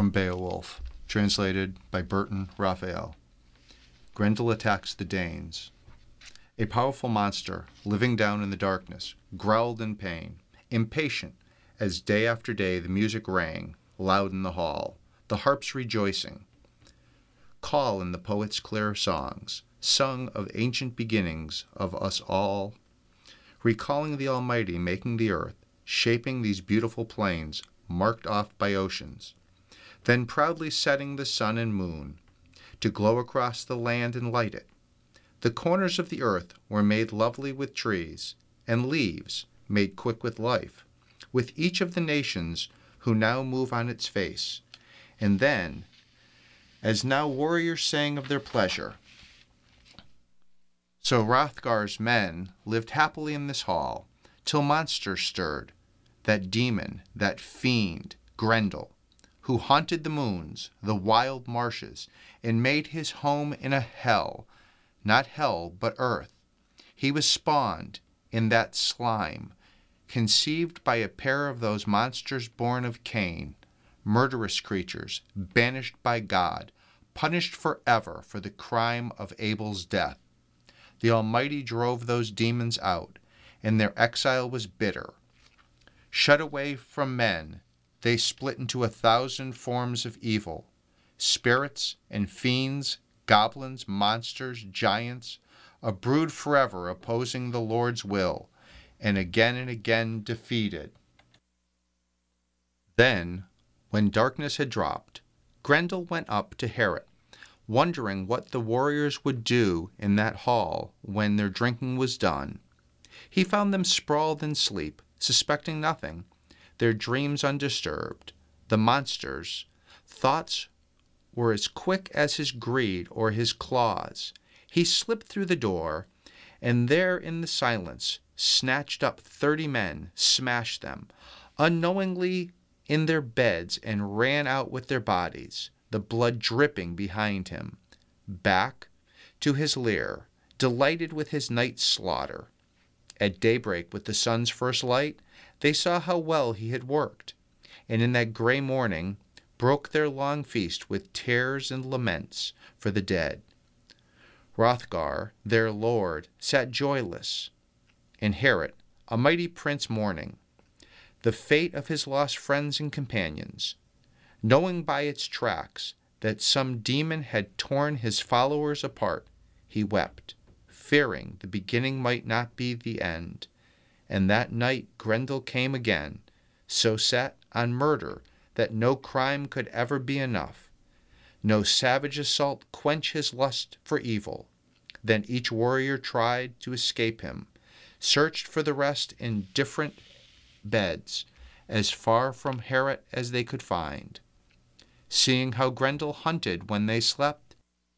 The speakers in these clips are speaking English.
from Beowulf, translated by Burton Raphael. Grendel attacks the Danes. A powerful monster, living down in the darkness, growled in pain, impatient, as day after day the music rang, loud in the hall, the harps rejoicing. Call in the poet's clear songs, sung of ancient beginnings of us all, recalling the Almighty making the earth, shaping these beautiful plains, marked off by oceans, then proudly setting the sun and moon to glow across the land and light it. The corners of the earth were made lovely with trees, and leaves made quick with life, with each of the nations who now move on its face. And then, as now warriors sang of their pleasure, so Hrothgar's men lived happily in this hall, till monsters stirred, that demon, that fiend, Grendel, who haunted the moons, the wild marshes, and made his home in a hell, not hell, but earth. He was spawned in that slime, conceived by a pair of those monsters born of Cain, murderous creatures, banished by God, punished forever for the crime of Abel's death. The Almighty drove those demons out, and their exile was bitter. Shut away from men, they split into 1,000 forms of evil, spirits and fiends, goblins, monsters, giants, a brood forever opposing the Lord's will, and again defeated. Then, when darkness had dropped, Grendel went up to Heorot, wondering what the warriors would do in that hall when their drinking was done. He found them sprawled in sleep, suspecting nothing, their dreams undisturbed. The monsters' thoughts were as quick as his greed or his claws. He slipped through the door, and there in the silence snatched up 30 men, smashed them, unknowingly in their beds, and ran out with their bodies, the blood dripping behind him, back to his lair, delighted with his night's slaughter. At daybreak, with the sun's first light, they saw how well he had worked, and in that grey morning broke their long feast with tears and laments for the dead. Hrothgar, their lord, sat joyless, and Heorot, a mighty prince, mourning the fate of his lost friends and companions. Knowing by its tracks that some demon had torn his followers apart, he wept, fearing the beginning might not be the end. And that night Grendel came again, so set on murder that no crime could ever be enough, no savage assault quench his lust for evil. Then each warrior tried to escape him, searched for the rest in different beds, as far from Heorot as they could find. Seeing how Grendel hunted when they slept,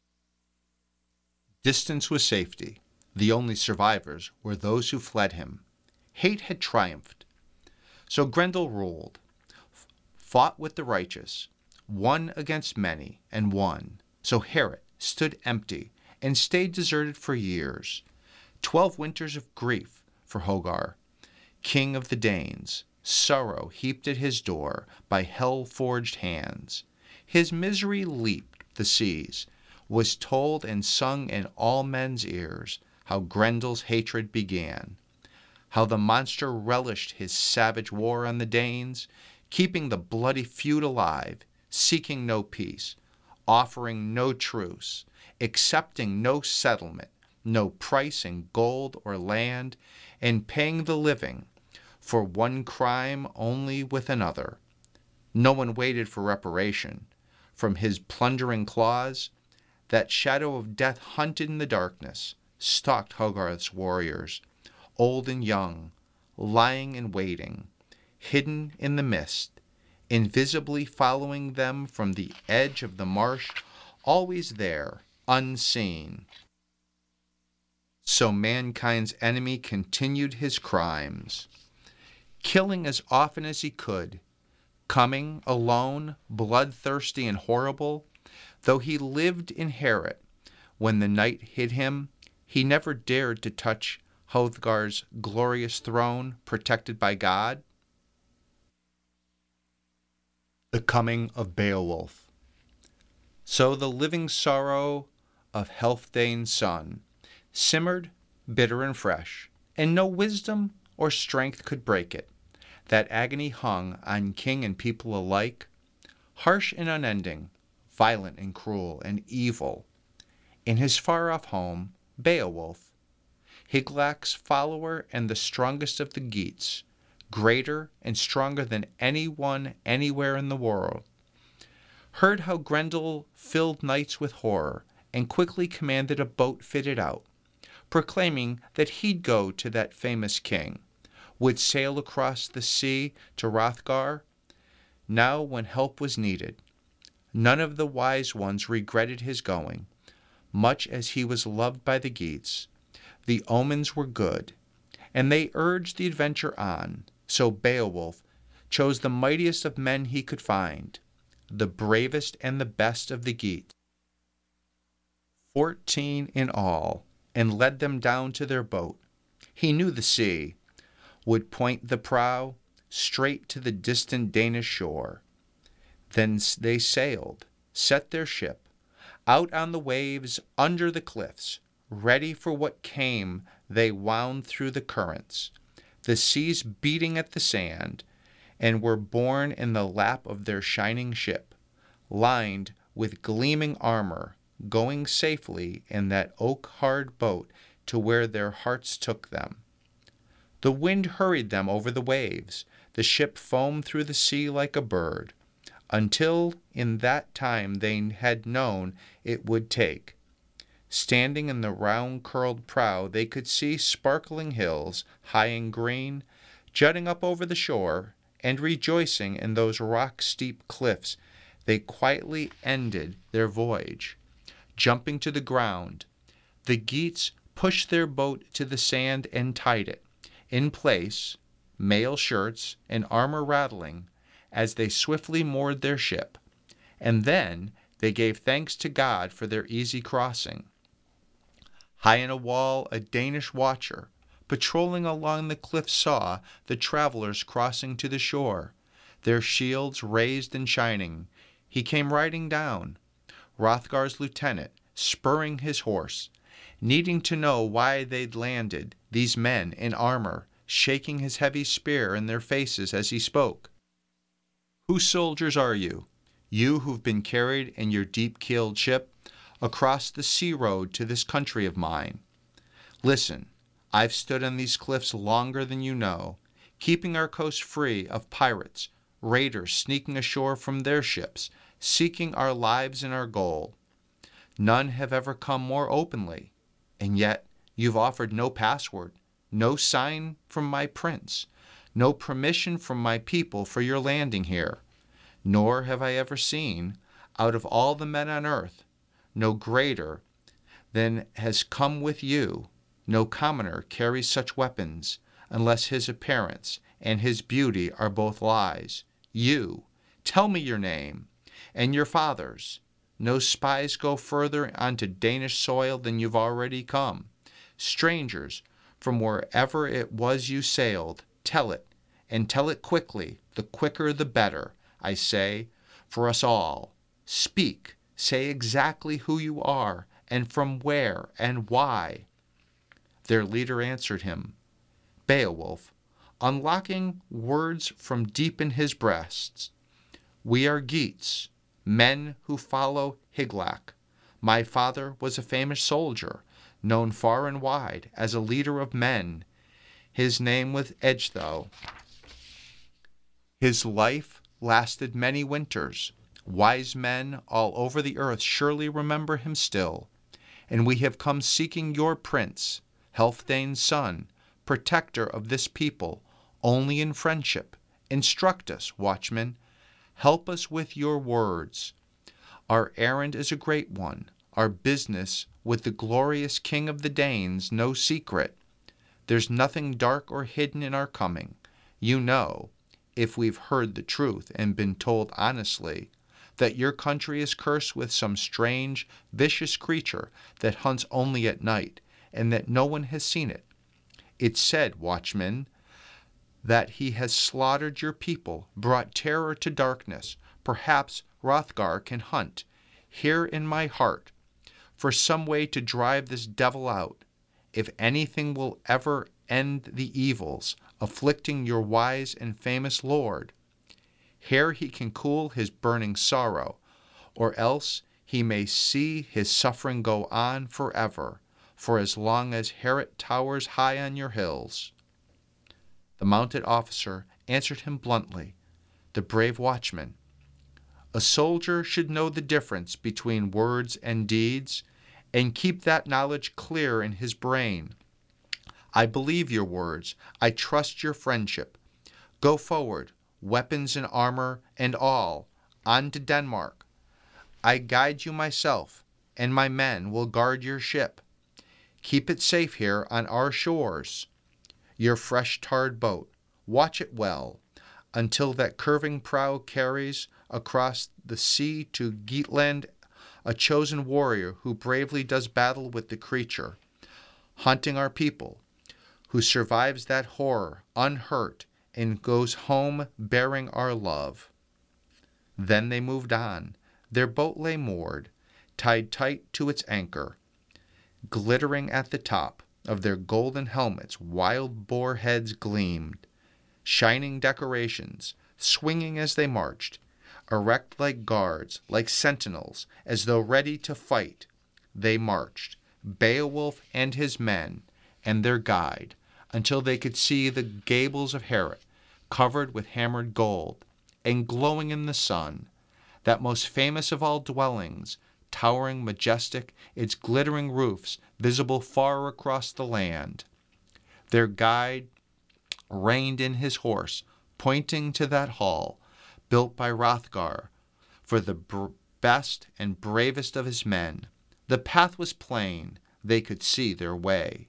distance was safety. The only survivors were those who fled him. Hate had triumphed. So Grendel ruled, fought with the righteous, one against many, and won. So Heorot stood empty and stayed deserted for years. 12 winters of grief for Hogar, king of the Danes, sorrow heaped at his door by hell-forged hands. His misery leaped the seas, was told and sung in all men's ears, how Grendel's hatred began, how the monster relished his savage war on the Danes, keeping the bloody feud alive, seeking no peace, offering no truce, accepting no settlement, no price in gold or land, and paying the living for one crime only with another. No one waited for reparation. From his plundering claws, that shadow of death hunted in the darkness, stalked Hogarth's warriors, old and young, lying in waiting, hidden in the mist, invisibly following them from the edge of the marsh, always there, unseen. So mankind's enemy continued his crimes, killing as often as he could, coming alone, bloodthirsty and horrible. Though he lived in Heorot, when the night hid him, he never dared to touch Hrothgar's glorious throne protected by God. The coming of Beowulf. So the living sorrow of Healfdene's son simmered bitter and fresh, and no wisdom or strength could break it. That agony hung on king and people alike, harsh and unending, violent and cruel and evil. In his far-off home, Beowulf, Hygelac's follower and the strongest of the Geats, greater and stronger than anyone anywhere in the world, heard how Grendel filled nights with horror, and quickly commanded a boat fitted out, proclaiming that he'd go to that famous king, would sail across the sea to Hrothgar, now when help was needed. None of the wise ones regretted his going, much as he was loved by the Geats. The omens were good, and they urged the adventure on, so Beowulf chose the mightiest of men he could find, the bravest and the best of the Geats, 14 in all, and led them down to their boat. He knew the sea, would point the prow straight to the distant Danish shore. Then they sailed, set their ship, out on the waves under the cliffs, ready for what came. They wound through the currents, the seas beating at the sand, and were borne in the lap of their shining ship, lined with gleaming armor, going safely in that oak-hard boat to where their hearts took them. The wind hurried them over the waves, the ship foamed through the sea like a bird, until in that time they had known it would take. Standing in the round-curled prow, they could see sparkling hills, high and green, jutting up over the shore, and rejoicing in those rock-steep cliffs, they quietly ended their voyage. Jumping to the ground, the Geats pushed their boat to the sand and tied it in place, mail shirts and armor rattling, as they swiftly moored their ship, and then they gave thanks to God for their easy crossing. High in a wall, a Danish watcher, patrolling along the cliff, saw the travelers crossing to the shore, their shields raised and shining. He came riding down, Hrothgar's lieutenant, spurring his horse, needing to know why they'd landed, these men in armor, shaking his heavy spear in their faces as he spoke. Whose soldiers are you? You who've been carried in your deep-keeled ship across the sea road to this country of mine. Listen, I've stood on these cliffs longer than you know, keeping our coast free of pirates, raiders sneaking ashore from their ships, seeking our lives and our gold. None have ever come more openly, and yet you've offered no password, no sign from my prince, no permission from my people for your landing here. Nor have I ever seen, out of all the men on earth, no greater than has come with you. No commoner carries such weapons, unless his appearance and his beauty are both lies. You, tell me your name, and your father's. No spies go further onto Danish soil than you've already come. Strangers, from wherever it was you sailed, tell it, and tell it quickly. The quicker the better, I say, for us all. Speak, say exactly who you are, and from where, and why. Their leader answered him, Beowulf, unlocking words from deep in his breasts. We are Geats, men who follow Hygelac. My father was a famous soldier, known far and wide as a leader of men. His name was Ecgtheow. His life lasted many winters. Wise men all over the earth surely remember him still. And we have come seeking your prince, Healfdene's son, protector of this people, only in friendship. Instruct us, watchman. Help us with your words. Our errand is a great one, our business with the glorious king of the Danes no secret. There's nothing dark or hidden in our coming. You know, if we've heard the truth and been told honestly, that your country is cursed with some strange, vicious creature that hunts only at night, and that no one has seen it. It's said, watchman, that he has slaughtered your people, brought terror to darkness, perhaps Hrothgar can hunt, here in my heart, for some way to drive this devil out, if anything will ever end the evils afflicting your wise and famous lord. Here he can cool his burning sorrow, or else he may see his suffering go on forever, for as long as Heorot towers high on your hills. The mounted officer answered him bluntly, the brave watchman, a soldier should know the difference between words and deeds, and keep that knowledge clear in his brain. I believe your words, I trust your friendship. Go forward, weapons and armor and all, on to Denmark. I guide you myself, and my men will guard your ship. Keep it safe here on our shores, your fresh tarred boat. Watch it well, until that curving prow carries across the sea to Geatland a chosen warrior who bravely does battle with the creature, hunting our people, who survives that horror unhurt and goes home bearing our love. Then they moved on. Their boat lay moored, tied tight to its anchor. Glittering at the top of their golden helmets, wild boar heads gleamed, shining decorations, swinging as they marched, erect like guards, like sentinels, as though ready to fight. They marched, Beowulf and his men, and their guide, until they could see the gables of Heorot, covered with hammered gold, and glowing in the sun, that most famous of all dwellings, towering majestic, its glittering roofs visible far across the land. Their guide reined in his horse, pointing to that hall, built by Hrothgar, for the best and bravest of his men. The path was plain, they could see their way.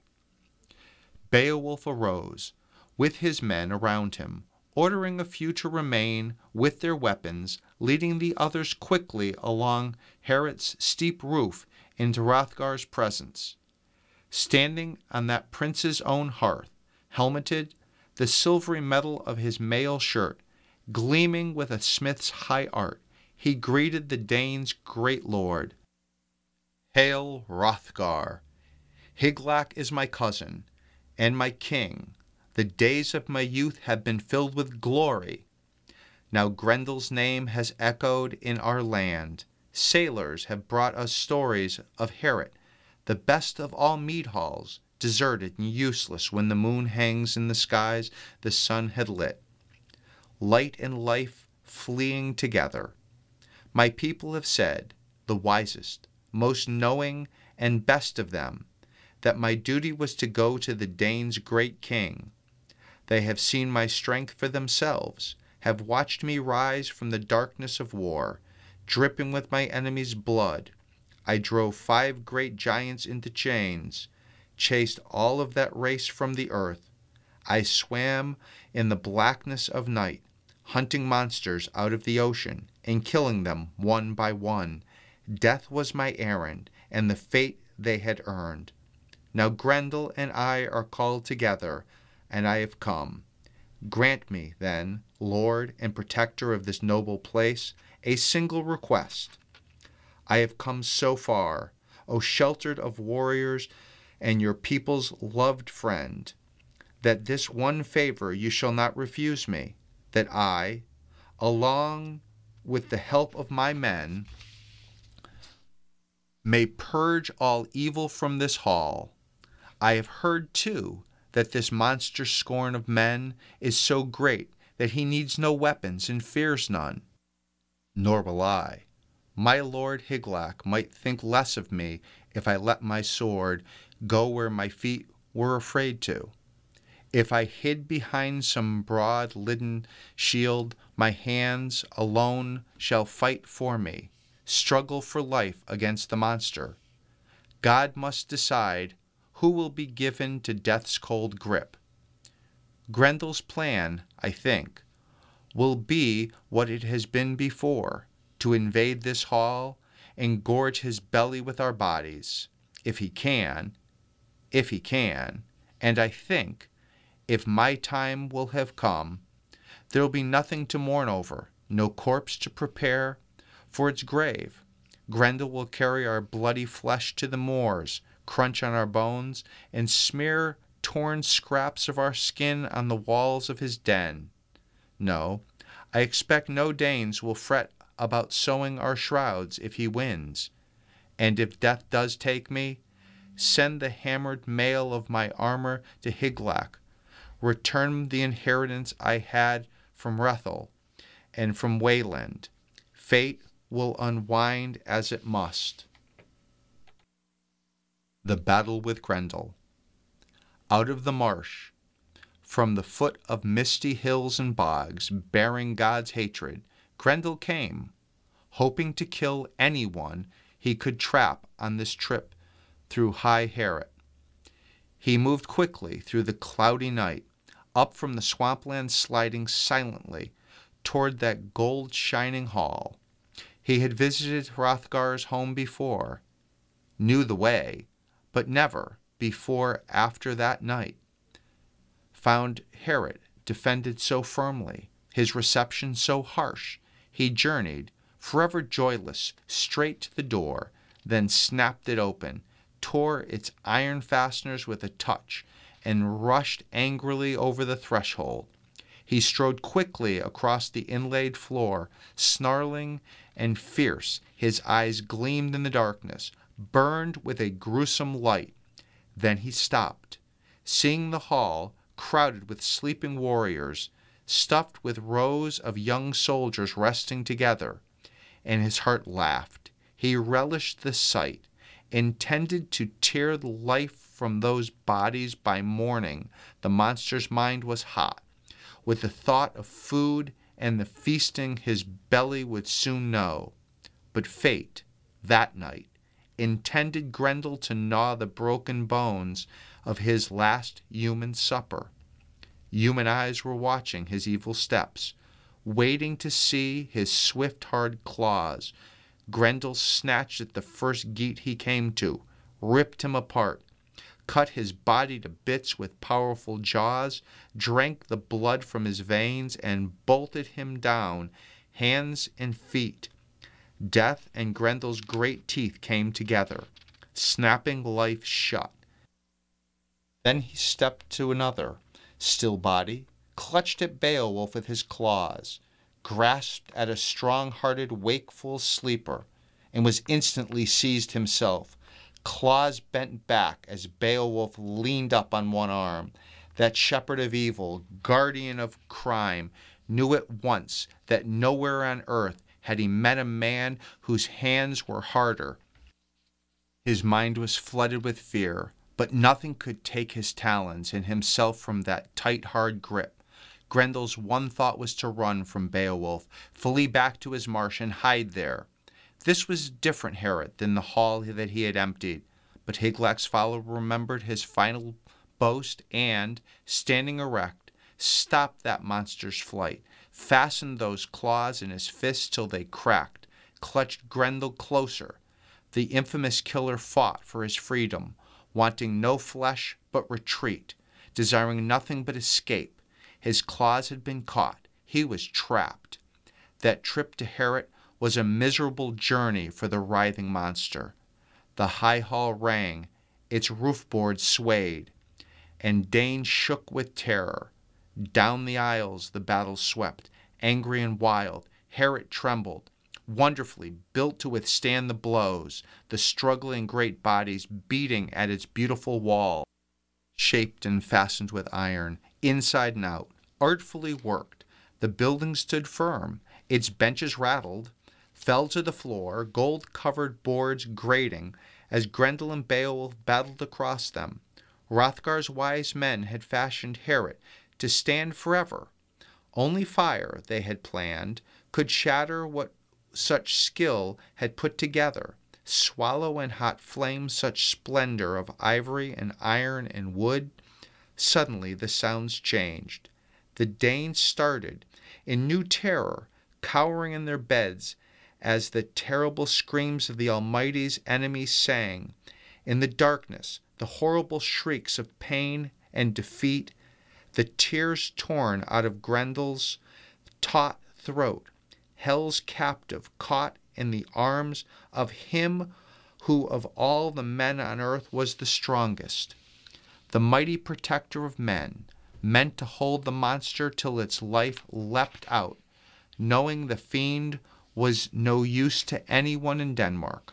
Beowulf arose, with his men around him, ordering a few to remain with their weapons, leading the others quickly along Heorot's steep roof into Hrothgar's presence. Standing on that prince's own hearth, helmeted, the silvery metal of his mail shirt gleaming with a smith's high art, he greeted the Danes' great lord. Hail, Hrothgar! Hygelac is my cousin, and my king. The days of my youth have been filled with glory. Now Grendel's name has echoed in our land. Sailors have brought us stories of Heorot, the best of all mead halls, deserted and useless when the moon hangs in the skies the sun had lit. Light and life fleeing together. My people have said, the wisest, most knowing, and best of them, that my duty was to go to the Danes' great king. They have seen my strength for themselves, have watched me rise from the darkness of war, dripping with my enemy's blood. I drove 5 great giants into chains, chased all of that race from the earth. I swam in the blackness of night, hunting monsters out of the ocean and killing them one by one. Death was my errand, and the fate they had earned. Now Grendel and I are called together, and I have come. Grant me, then, Lord and protector of this noble place, a single request. I have come so far, O sheltered of warriors and your people's loved friend, that this one favor you shall not refuse me, that I, along with the help of my men, may purge all evil from this hall. I have heard, too, that this monster scorn of men is so great that he needs no weapons and fears none. Nor will I. My lord Hygelac might think less of me if I let my sword go where my feet were afraid to. If I hid behind some broad liden shield, my hands alone shall fight for me, struggle for life against the monster. God must decide who will be given to death's cold grip. Grendel's plan, I think, will be what it has been before, to invade this hall and gorge his belly with our bodies, if he can, and I think, if my time will have come, there will be nothing to mourn over, no corpse to prepare for its grave. Grendel will carry our bloody flesh to the moors, crunch on our bones, and smear torn scraps of our skin on the walls of his den. No, I expect no Danes will fret about sewing our shrouds if he wins. And if death does take me, send the hammered mail of my armor to Hygelac. Return the inheritance I had from Hrethel and from Wayland. Fate will unwind as it must. The battle with Grendel. Out of the marsh, from the foot of misty hills and bogs, bearing God's hatred, Grendel came, hoping to kill anyone he could trap on this trip through High Heorot. He moved quickly through the cloudy night, up from the swampland, sliding silently toward that gold-shining hall. He had visited Hrothgar's home before, knew the way, but never before after that night found Heorot defended so firmly, his reception so harsh. He journeyed, forever joyless, straight to the door, then snapped it open, tore its iron fasteners with a touch, and rushed angrily over the threshold. He strode quickly across the inlaid floor, snarling and fierce. His eyes gleamed in the darkness, burned with a gruesome light. Then he stopped, seeing the hall crowded with sleeping warriors, stuffed with rows of young soldiers resting together, and his heart laughed. He relished the sight, intended to tear the life from those bodies by morning. The monster's mind was hot with the thought of food and the feasting his belly would soon know. But fate, that night, intended Grendel to gnaw the broken bones of his last human supper. Human eyes were watching his evil steps, waiting to see his swift, hard claws. Grendel snatched at the first geat he came to, ripped him apart, cut his body to bits with powerful jaws, drank the blood from his veins, and bolted him down, hands and feet. Death and Grendel's great teeth came together, snapping life shut. Then he stepped to another, still body, clutched at Beowulf with his claws, grasped at a strong-hearted, wakeful sleeper, and was instantly seized himself. Claws bent back as Beowulf leaned up on one arm. That shepherd of evil, guardian of crime, knew at once that nowhere on earth had he met a man whose hands were harder. His mind was flooded with fear, but nothing could take his talons and himself from that tight, hard grip. Grendel's one thought was to run from Beowulf, flee back to his marsh and hide there. This was different Heorot than the hall that he had emptied, but Hygelac's follower remembered his final boast and, standing erect, stopped that monster's flight, fastened those claws in his fists till they cracked, clutched Grendel closer. The infamous killer fought for his freedom, wanting no flesh but retreat, desiring nothing but escape. His claws had been caught. He was trapped. That trip to Heorot was a miserable journey for the writhing monster. The high hall rang, its roof boards swayed, and Danes shook with terror. Down the aisles the battle swept, angry and wild. Heorot trembled, wonderfully built to withstand the blows, the struggling great bodies beating at its beautiful wall, shaped and fastened with iron, inside and out, artfully worked. The building stood firm, its benches rattled, fell to the floor, gold-covered boards grating, as Grendel and Beowulf battled across them. Hrothgar's wise men had fashioned Heorot to stand forever. Only fire, they had planned, could shatter what such skill had put together, swallow in hot flames such splendor of ivory and iron and wood. Suddenly the sounds changed. The Danes started in new terror, cowering in their beds as the terrible screams of the Almighty's enemies sang. In the darkness, the horrible shrieks of pain and defeat, the tears torn out of Grendel's taut throat, Hell's captive, caught in the arms of him who of all the men on earth was the strongest, the mighty protector of men, meant to hold the monster till its life leapt out, knowing the fiend was no use to anyone in Denmark.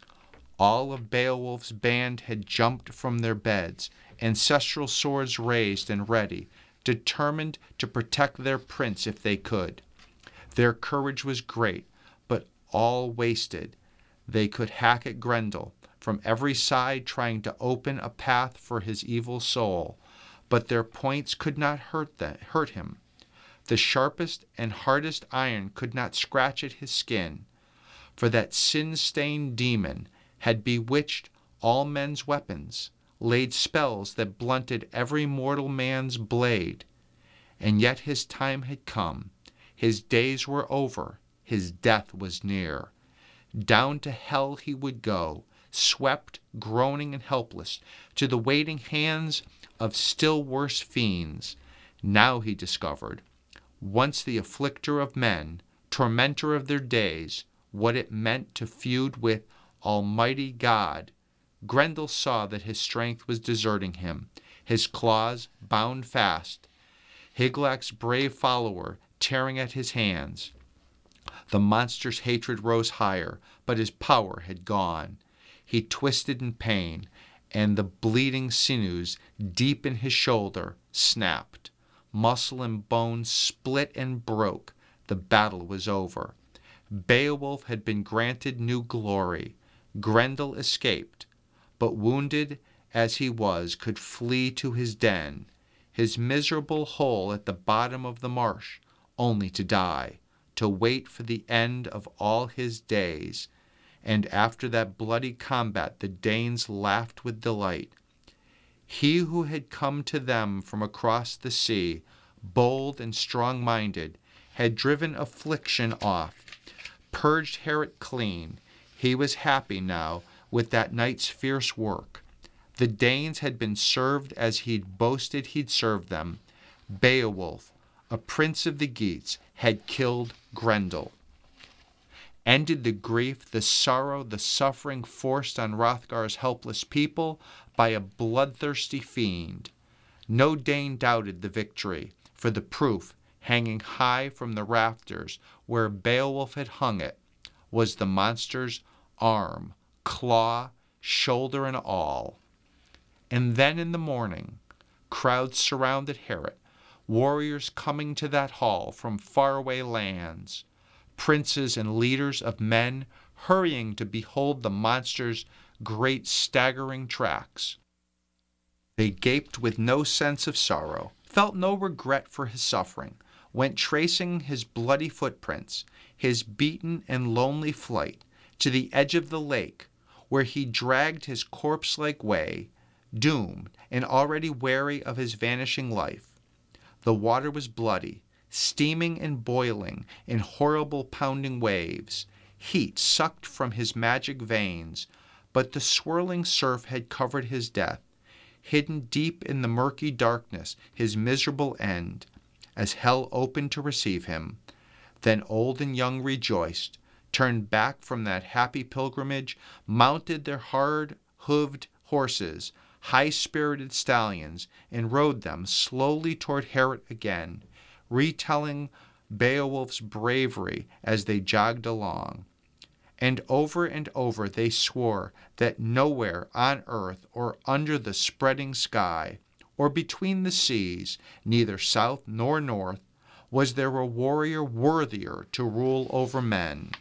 All of Beowulf's band had jumped from their beds, ancestral swords raised and ready, determined to protect their prince if they could. Their courage was great, but all wasted. They could hack at Grendel from every side, trying to open a path for his evil soul, but their points could not hurt him. The sharpest and hardest iron could not scratch at his skin, for that sin-stained demon had bewitched all men's weapons, laid spells that blunted every mortal man's blade. And yet his time had come. His days were over. His death was near. Down to hell he would go, swept, groaning and helpless, to the waiting hands of still worse fiends. Now he discovered, once the afflicter of men, tormentor of their days, what it meant to feud with Almighty God. Grendel saw that his strength was deserting him, his claws bound fast, Hygelac's brave follower tearing at his hands. The monster's hatred rose higher, but his power had gone. He twisted in pain, and the bleeding sinews deep in his shoulder snapped. Muscle and bone split and broke. The battle was over. Beowulf had been granted new glory. Grendel escaped, but wounded as he was, could flee to his den, his miserable hole at the bottom of the marsh, only to die, to wait for the end of all his days. And after that bloody combat the Danes laughed with delight. He who had come to them from across the sea, bold and strong-minded, had driven affliction off, purged Herod clean. He was happy now with that night's fierce work. The Danes had been served as he'd boasted he'd served them. Beowulf, a prince of the Geats, had killed Grendel. Ended the grief, the sorrow, the suffering forced on Hrothgar's helpless people by a bloodthirsty fiend. No Dane doubted the victory, for the proof, hanging high from the rafters where Beowulf had hung it, was the monster's arm, claw, shoulder, and all. And then in the morning, crowds surrounded Herod, warriors coming to that hall from faraway lands, princes and leaders of men hurrying to behold the monster's great staggering tracks. They gaped with no sense of sorrow, felt no regret for his suffering, went tracing his bloody footprints, his beaten and lonely flight, to the edge of the lake, where he dragged his corpse-like way, doomed and already wary of his vanishing life. The water was bloody, steaming and boiling in horrible pounding waves. Heat sucked from his magic veins, but the swirling surf had covered his death, hidden deep in the murky darkness his miserable end, as hell opened to receive him. Then old and young rejoiced, turned back from that happy pilgrimage, mounted their hard-hoofed horses, high-spirited stallions, and rode them slowly toward Herod again, retelling Beowulf's bravery as they jogged along. And over they swore that nowhere on earth or under the spreading sky, or between the seas, neither south nor north, was there a warrior worthier to rule over men.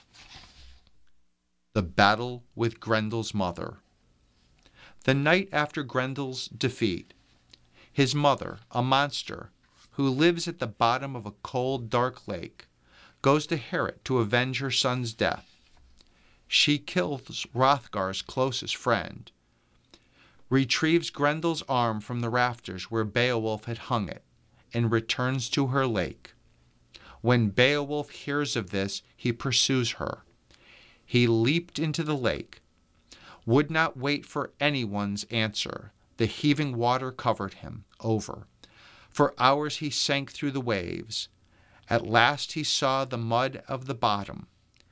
The battle with Grendel's mother. The night after Grendel's defeat, his mother, a monster, who lives at the bottom of a cold, dark lake, goes to Herod to avenge her son's death. She kills Hrothgar's closest friend, retrieves Grendel's arm from the rafters where Beowulf had hung it, and returns to her lake. When Beowulf hears of this, he pursues her. He leaped into the lake, would not wait for anyone's answer. The heaving water covered him over. For hours he sank through the waves. At last he saw the mud of the bottom,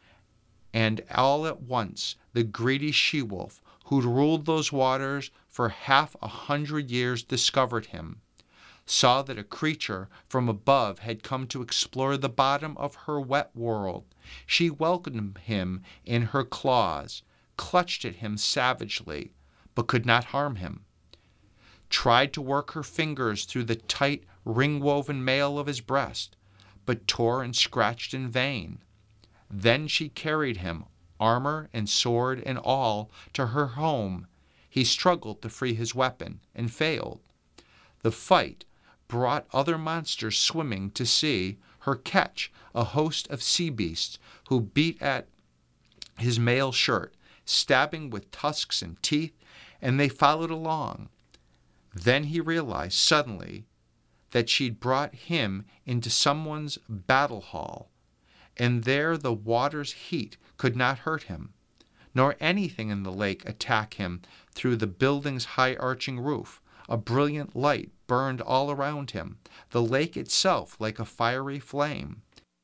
and all at once the greedy she-wolf, who'd ruled those waters for 100 years, discovered him, saw that a creature from above had come to explore the bottom of her wet world. She welcomed him in her claws, clutched at him savagely, but could not harm him, tried to work her fingers through the tight, ring-woven mail of his breast, but tore and scratched in vain. Then she carried him, armor and sword and all, to her home. He struggled to free his weapon, and failed. The fight brought other monsters swimming to see her catch a host of sea beasts who beat at his mail shirt, stabbing with tusks and teeth, and they followed along. Then he realized suddenly that she'd brought him into someone's battle hall, and there the water's heat could not hurt him, nor anything in the lake attack him through the building's high arching roof. A brilliant light burned all around him, the lake itself like a fiery flame.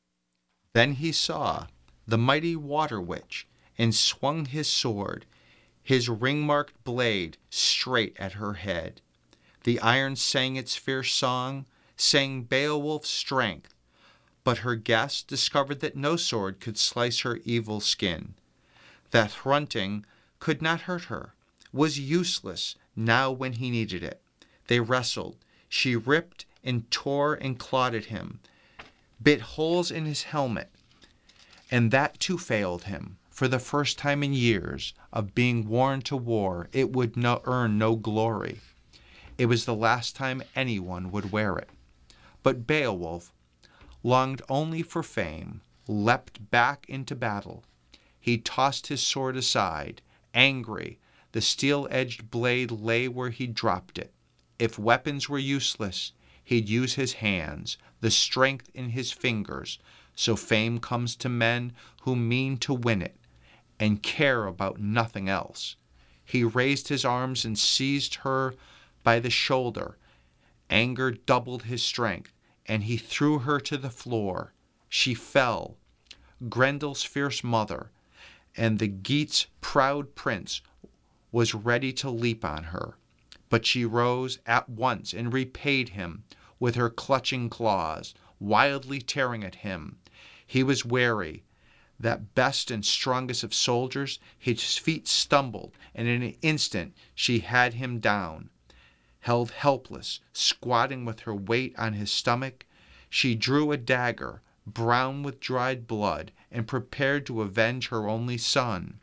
Then he saw the mighty water witch, and swung his sword, his ring-marked blade, straight at her head. The iron sang its fierce song, sang Beowulf's strength, but her guest discovered that no sword could slice her evil skin. That Hrunting could not hurt her, was useless now when he needed it. They wrestled. She ripped and tore and clawed at him, bit holes in his helmet, and that too failed him. For the first time in years of being worn to war, it would earn no glory. It was the last time anyone would wear it. But Beowulf longed only for fame, leapt back into battle. He tossed his sword aside, angry. The steel-edged blade lay where he'd dropped it. If weapons were useless, he'd use his hands, the strength in his fingers. So fame comes to men who mean to win it and care about nothing else. He raised his arms and seized her by the shoulder. Anger doubled his strength, and he threw her to the floor. She fell. Grendel's fierce mother, and the Geats' proud prince, was ready to leap on her. But she rose at once and repaid him with her clutching claws, wildly tearing at him. He was wary. That best and strongest of soldiers, his feet stumbled, and in an instant she had him down. Held helpless, squatting with her weight on his stomach, she drew a dagger, brown with dried blood, and prepared to avenge her only son.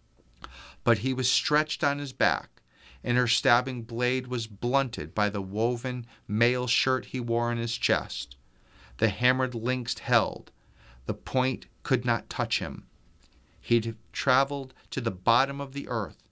But he was stretched on his back, and her stabbing blade was blunted by the woven mail shirt he wore on his chest. The hammered links held. The point could not touch him. He'd have traveled to the bottom of the earth,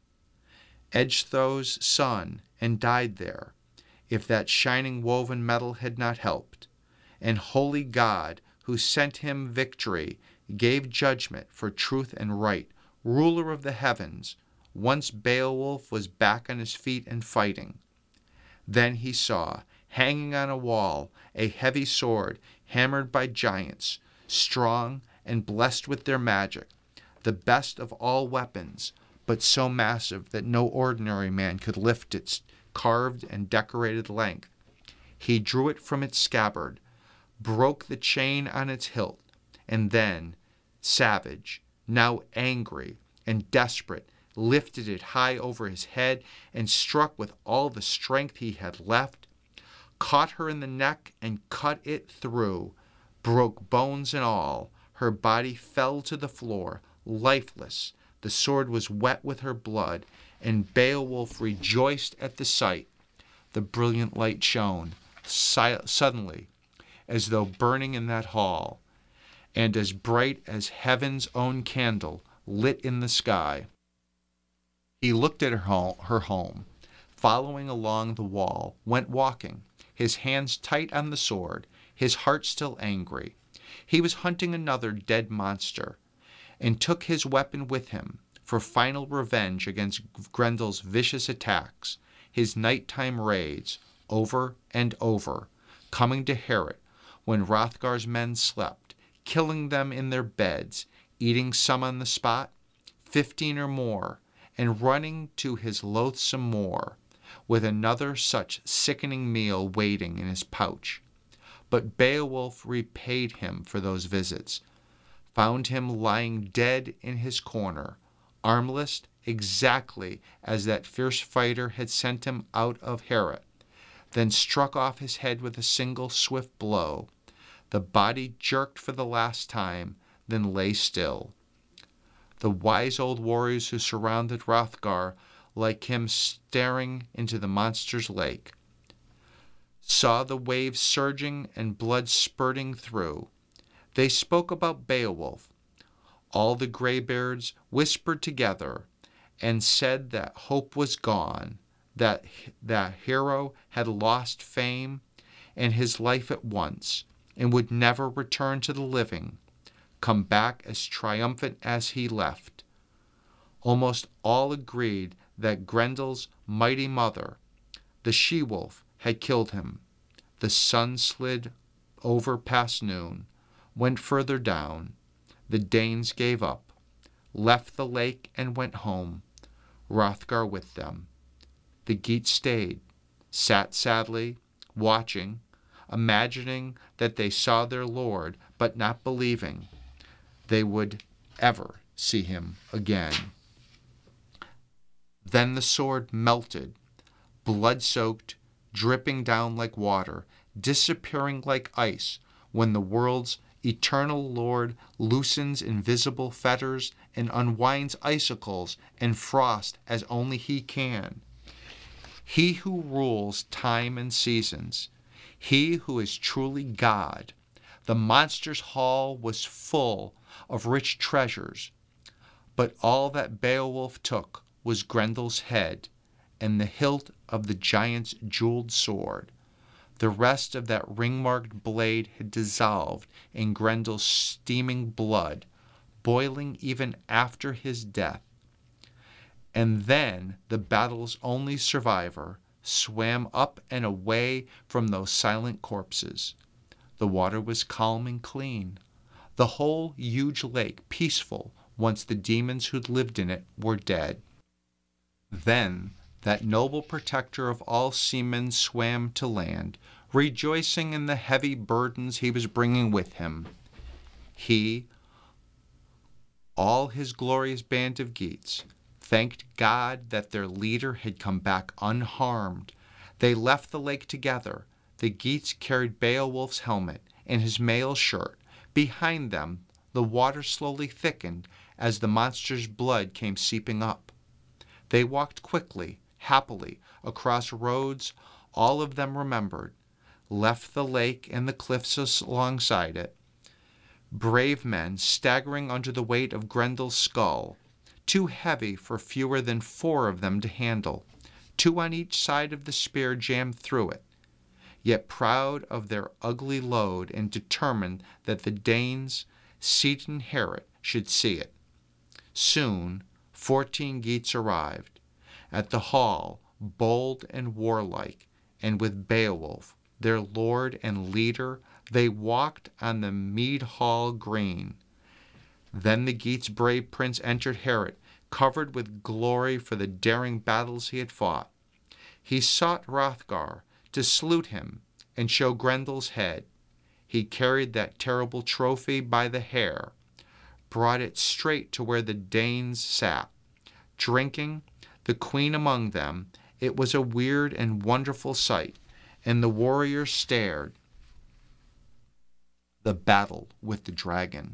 Ecgtheow's son, and died there, if that shining woven metal had not helped. And holy God, who sent him victory, gave judgment for truth and right, ruler of the heavens. Once Beowulf was back on his feet and fighting. Then he saw, hanging on a wall, a heavy sword hammered by giants, strong and blessed with their magic, the best of all weapons, but so massive that no ordinary man could lift its carved and decorated length. He drew it from its scabbard, broke the chain on its hilt, and then, savage, now angry and desperate, lifted it high over his head and struck with all the strength he had left, caught her in the neck and cut it through, broke bones and all. Her body fell to the floor, lifeless. The sword was wet with her blood, and Beowulf rejoiced at the sight. The brilliant light shone suddenly, as though burning in that hall, and as bright as heaven's own candle lit in the sky. He looked at her home, following along the wall, went walking, his hands tight on the sword, his heart still angry. He was hunting another dead monster, and took his weapon with him for final revenge against Grendel's vicious attacks, his nighttime raids, over and over, coming to Heorot, when Hrothgar's men slept, killing them in their beds, eating some on the spot, 15 or more, and running to his loathsome moor, with another such sickening meal waiting in his pouch. But Beowulf repaid him for those visits, found him lying dead in his corner, armless, exactly as that fierce fighter had sent him out of Heorot, then struck off his head with a single swift blow. The body jerked for the last time, then lay still. The wise old warriors who surrounded Hrothgar, like him staring into the monster's lake, saw the waves surging and blood spurting through. They spoke about Beowulf. All the greybeards whispered together and said that hope was gone, that the hero had lost fame and his life at once, and would never return to the living, come back as triumphant as he left. Almost all agreed that Grendel's mighty mother, the she-wolf, had killed him. The sun slid over past noon, went further down. The Danes gave up, left the lake and went home, Hrothgar with them. The Geats stayed, sat sadly, watching, imagining that they saw their lord, but not believing they would ever see him again. Then the sword melted, blood-soaked, dripping down like water, disappearing like ice when the world's eternal Lord loosens invisible fetters and unwinds icicles and frost as only he can. He who rules time and seasons, he who is truly God. The monster's hall was full of rich treasures, but all that Beowulf took was Grendel's head and the hilt of the giant's jeweled sword. The rest of that ring-marked blade had dissolved in Grendel's steaming blood, boiling even after his death. And then the battle's only survivor swam up and away from those silent corpses. The water was calm and clean, the whole huge lake peaceful once the demons who'd lived in it were dead. Then that noble protector of all seamen swam to land, rejoicing in the heavy burdens he was bringing with him. He, all his glorious band of Geats, thanked God that their leader had come back unharmed. They left the lake together. The Geats carried Beowulf's helmet and his mail shirt. Behind them, the water slowly thickened as the monster's blood came seeping up. They walked quickly, happily, across roads all of them remembered, left the lake and the cliffs alongside it. Brave men staggering under the weight of Grendel's skull, too heavy for fewer than 4 of them to handle, 2 on each side of the spear jammed through it, yet proud of their ugly load and determined that the Danes, seated in Heorot, should see it. Soon 14 Geats arrived. At the hall, bold and warlike, and with Beowulf, their lord and leader, they walked on the mead hall green. Then the Geats' brave prince entered Heorot, covered with glory for the daring battles he had fought. He sought Hrothgar to salute him and show Grendel's head. He carried that terrible trophy by the hair, brought it straight to where the Danes sat, drinking, the queen among them. It was a weird and wonderful sight, and the warriors stared. The battle with the dragon.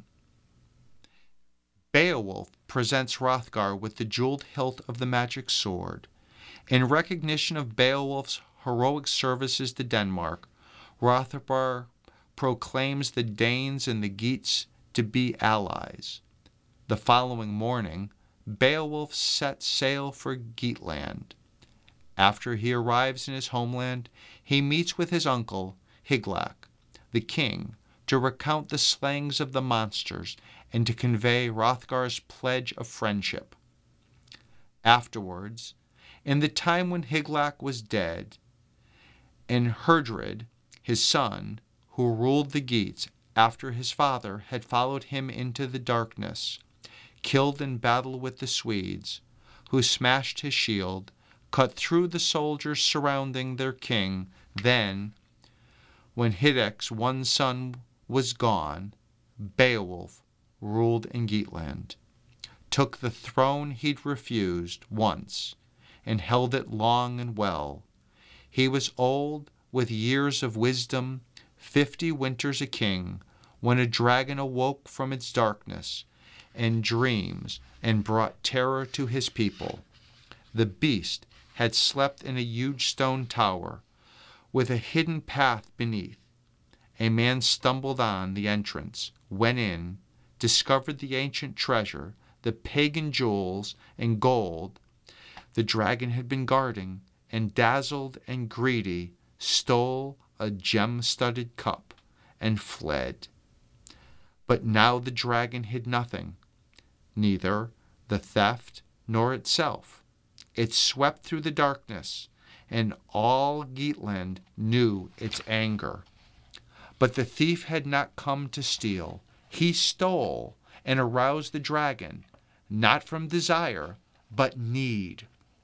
Beowulf presents Hrothgar with the jeweled hilt of the magic sword. In recognition of Beowulf's heroic services to Denmark, Hrothgar proclaims the Danes and the Geats to be allies. The following morning, Beowulf sets sail for Geatland. After he arrives in his homeland, he meets with his uncle, Hygelac, the king, to recount the slayings of the monsters and to convey Hrothgar's pledge of friendship. Afterwards, in the time when Hygelac was dead, and Herdred, his son, who ruled the Geats after his father had followed him into the darkness, killed in battle with the Swedes, who smashed his shield, cut through the soldiers surrounding their king. Then, when Hidek's one son was gone, Beowulf ruled in Geatland, took the throne he'd refused once, and held it long and well. He was old, with years of wisdom, 50 winters a king, when a dragon awoke from its darkness and dreams and brought terror to his people. The beast had slept in a huge stone tower, with a hidden path beneath. A man stumbled on the entrance, went in, discovered the ancient treasure, the pagan jewels and gold the dragon had been guarding, and dazzled and greedy, stole a gem-studded cup and fled. But now the dragon hid nothing, neither the theft nor itself. It swept through the darkness, and all Geatland knew its anger. But the thief had not come to steal. He stole and aroused the dragon, not from desire, but need.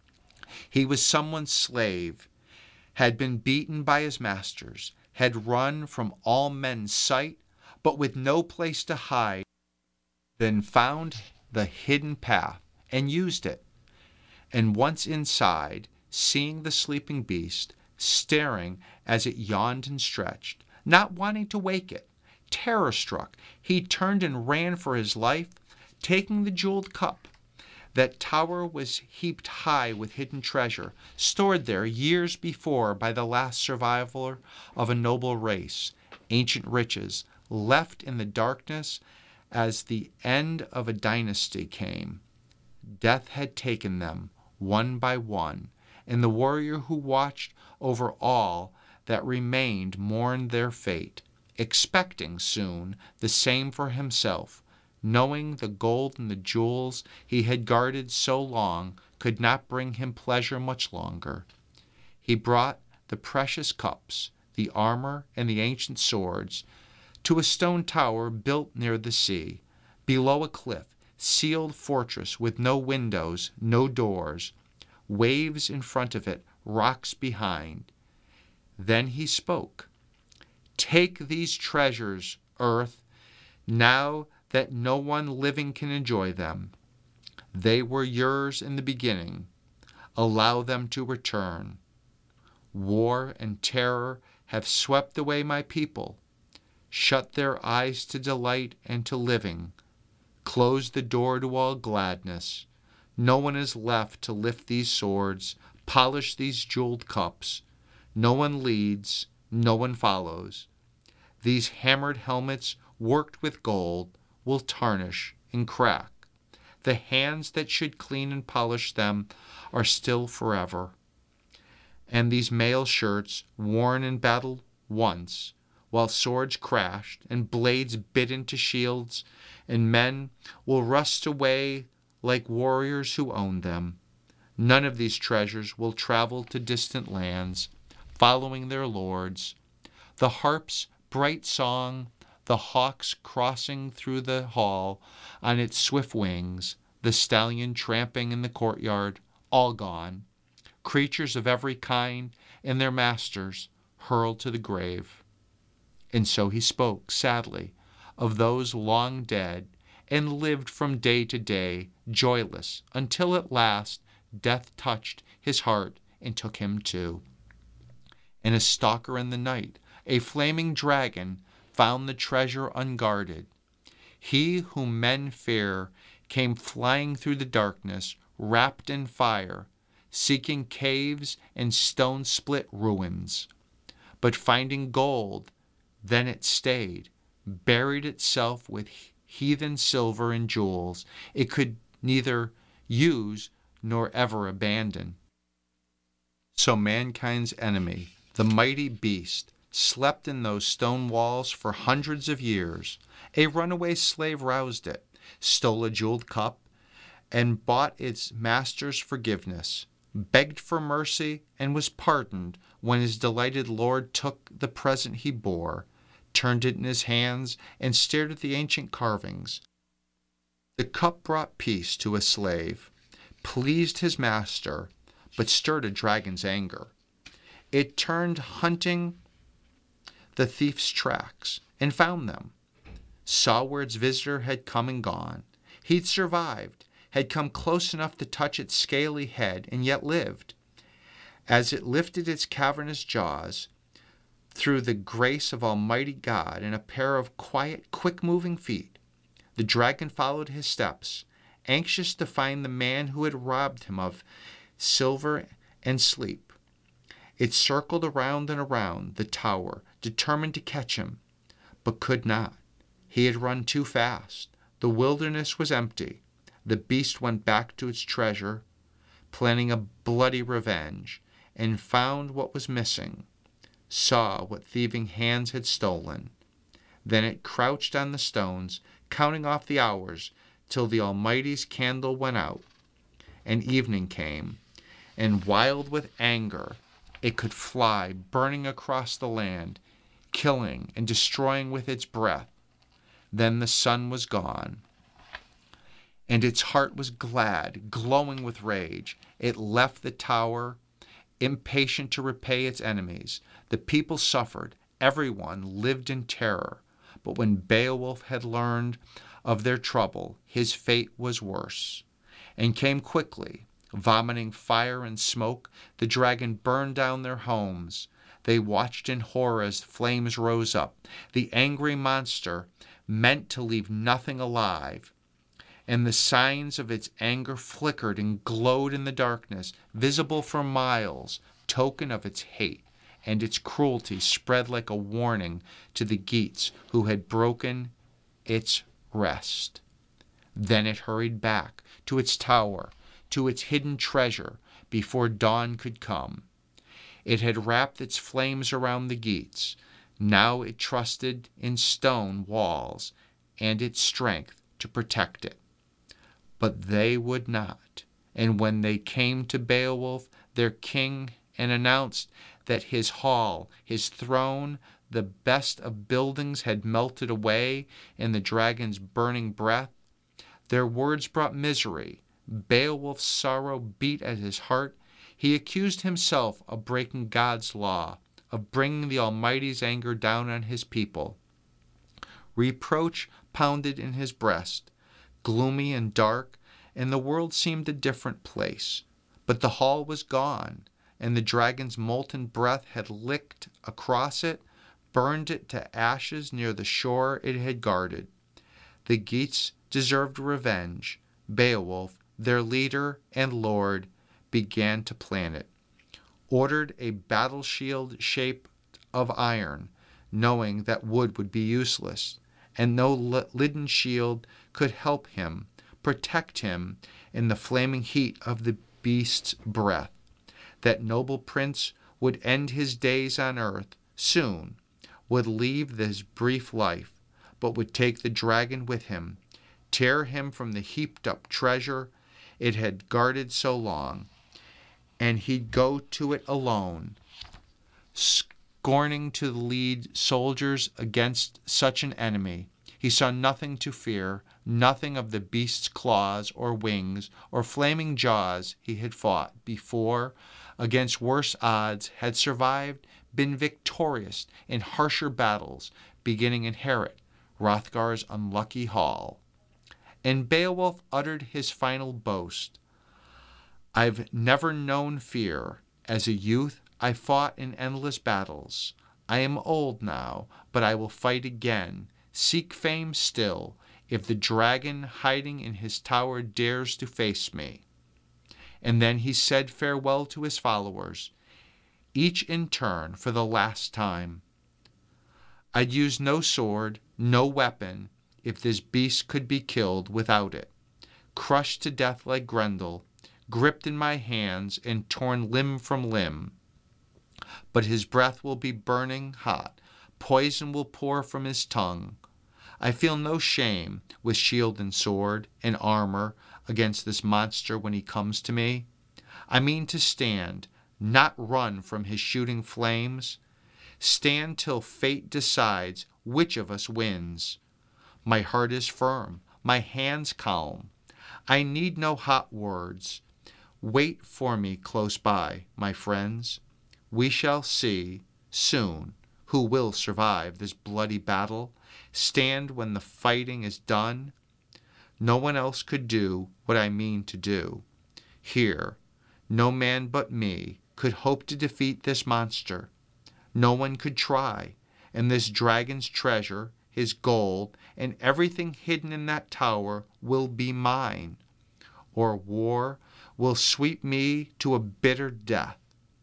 He was someone's slave, had been beaten by his masters, had run from all men's sight, but with no place to hide, then found the hidden path and used it. And once inside, seeing the sleeping beast, staring as it yawned and stretched, not wanting to wake it, terror-struck, he turned and ran for his life, taking the jeweled cup. That tower was heaped high with hidden treasure, stored there years before by the last survivor of a noble race, ancient riches, left in the darkness as the end of a dynasty came. Death had taken them, one by one, and the warrior who watched over all that remained mourned their fate, expecting soon the same for himself, knowing the gold and the jewels he had guarded so long could not bring him pleasure much longer. He brought the precious cups, the armor, and the ancient swords to a stone tower built near the sea, below a cliff, sealed fortress with no windows, no doors, waves in front of it, rocks behind. Then he spoke. "Take these treasures, earth, now that no one living can enjoy them. They were yours in the beginning. Allow them to return. War and terror have swept away my people, shut their eyes to delight and to living, closed the door to all gladness. No one is left to lift these swords, polish these jeweled cups. No one leads, no one follows. These hammered helmets, worked with gold, will tarnish and crack. The hands that should clean and polish them are still forever. And these mail shirts, worn in battle once, while swords crashed and blades bit into shields, and men will rust away like warriors who own them. None of these treasures will travel to distant lands, following their lords. The harp's bright song, the hawk's crossing through the hall on its swift wings, the stallion tramping in the courtyard, all gone. Creatures of every kind and their masters hurled to the grave." And so he spoke, sadly, of those long dead, and lived from day to day, joyless, until at last death touched his heart and took him too. And a stalker in the night, a flaming dragon, found the treasure unguarded. He whom men fear came flying through the darkness, wrapped in fire, seeking caves and stone-split ruins. But finding gold, then it stayed, buried itself with heathen silver and jewels it could neither use nor ever abandon. So mankind's enemy, the mighty beast, slept in those stone walls for hundreds of years. A runaway slave roused it, stole a jeweled cup, and bought its master's forgiveness, begged for mercy, and was pardoned when his delighted lord took the present he bore, turned it in his hands, and stared at the ancient carvings. The cup brought peace to a slave, pleased his master, but stirred a dragon's anger. It turned hunting the thief's tracks and found them, saw where its visitor had come and gone. He'd survived, had come close enough to touch its scaly head, and yet lived. As it lifted its cavernous jaws, through the grace of Almighty God and a pair of quiet, quick-moving feet, the dragon followed his steps, anxious to find the man who had robbed him of silver and sleep. It circled around and around the tower, determined to catch him, but could not. He had run too fast. The wilderness was empty. The beast went back to its treasure, planning a bloody revenge, and found what was missing, saw what thieving hands had stolen. Then it crouched on the stones, counting off the hours till the Almighty's candle went out, and evening came, and wild with anger, it could fly, burning across the land, killing and destroying with its breath. Then the sun was gone, and its heart was glad, glowing with rage. It left the tower, impatient to repay its enemies. The people suffered. Everyone lived in terror. But when Beowulf had learned of their trouble, his fate was worse, and came quickly. Vomiting fire and smoke, the dragon burned down their homes. They watched in horror as the flames rose up. The angry monster meant to leave nothing alive, and the signs of its anger flickered and glowed in the darkness, visible for miles, token of its hate, and its cruelty spread like a warning to the Geats who had broken its rest. Then it hurried back to its tower, to its hidden treasure, before dawn could come. It had wrapped its flames around the Geats. Now it trusted in stone walls and its strength to protect it. But they would not, and when they came to Beowulf, their king, and announced that his hall, his throne, the best of buildings had melted away in the dragon's burning breath, their words brought misery. Beowulf's sorrow beat at his heart. He accused himself of breaking God's law, of bringing the Almighty's anger down on his people. Reproach pounded in his breast, gloomy and dark, and the world seemed a different place. But the hall was gone, and the dragon's molten breath had licked across it, burned it to ashes near the shore it had guarded. The Geats deserved revenge. Beowulf, their leader and lord, began to plan it. Ordered a battle shield shaped of iron, knowing that wood would be useless, and no leaden shield could help him, protect him in the flaming heat of the beast's breath. That noble prince would end his days on earth soon, would leave this brief life, but would take the dragon with him, tear him from the heaped-up treasure it had guarded so long, and he'd go to it alone, scorning to lead soldiers against such an enemy. He saw nothing to fear, nothing of the beast's claws or wings or flaming jaws he had fought before, against worse odds, had survived, been victorious in harsher battles, beginning in Heorot, Hrothgar's unlucky hall. And Beowulf uttered his final boast. I've never known fear. As a youth, I fought in endless battles. I am old now, but I will fight again, seek fame still, if the dragon hiding in his tower dares to face me. And then he said farewell to his followers, each in turn for the last time. I'd use no sword, no weapon, if this beast could be killed without it, crushed to death like Grendel, gripped in my hands and torn limb from limb. But his breath will be burning hot, poison will pour from his tongue. I feel no shame with shield and sword and armor against this monster when he comes to me. I mean to stand, not run from his shooting flames. Stand till fate decides which of us wins. My heart is firm, my hands calm. I need no hot words. Wait for me close by, my friends. We shall see, soon, who will survive this bloody battle, stand when the fighting is done. No one else could do what I mean to do. Here, no man but me could hope to defeat this monster. No one could try, and this dragon's treasure, his gold, and everything hidden in that tower will be mine, or war will sweep me to a bitter death.